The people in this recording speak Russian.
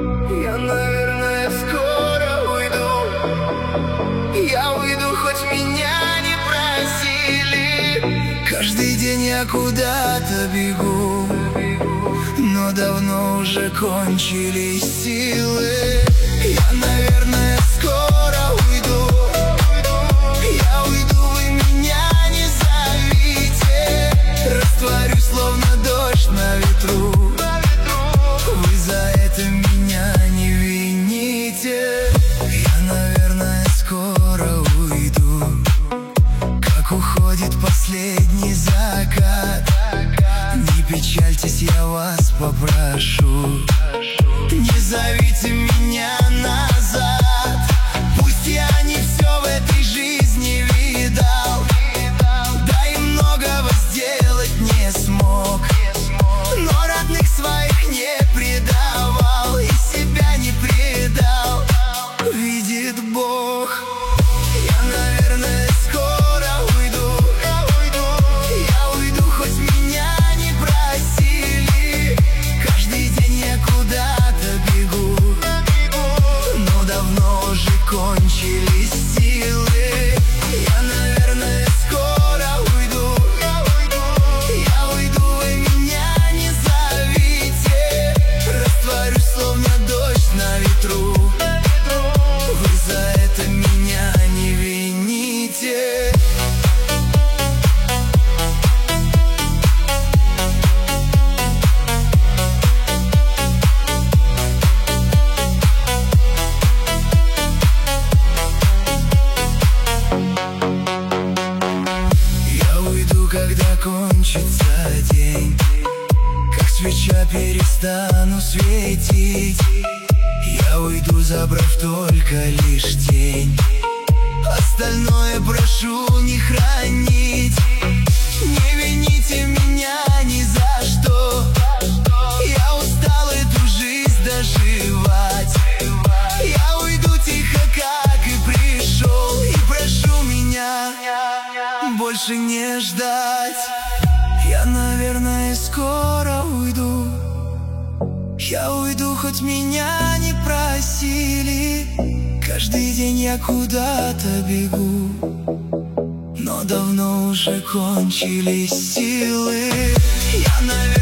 Я, наверное, скоро уйду. Я уйду, хоть меня не просили. Каждый день я куда-то бегу, но давно уже кончились силы. Я, наверное, скоро уйду. Я уйду, вы меня не зовите. Растворюсь, словно дождь на ветру. Вы за это меня не вините. Я, наверное, скоро уйду, как уходит последний закат. Не печальтесь, я вас попрошу, не зовите меня назад. Пусть я не все в этой жизни видал, да и многого сделать не смог, но родных своих не предавал и себя не предал, видит Бог. Я, наверное, скоро уйду. Я уйду, хоть меня не просили. Каждый день я куда-то бегу, но давно уже кончились силы. Я, наверное, скоро уйду. Я уйду, вы меня не зовите. Растворюсь, словно дождь на ветру. Вы за это меня не вините. Я уйду, когда кончится день, как свеча перестану светить. Я уйду, забрав только лишь тень. Остальное прошу не хранить. Не вините меня ни за что. Я устал эту жизнь доживать. Я уйду тихо, как и пришел, и прошу меня больше не ждать. Я, наверное, скоро уйду. Я уйду, хоть меня не просили. Каждый день я куда-то бегу, но давно уже кончились силы. Я, наверное,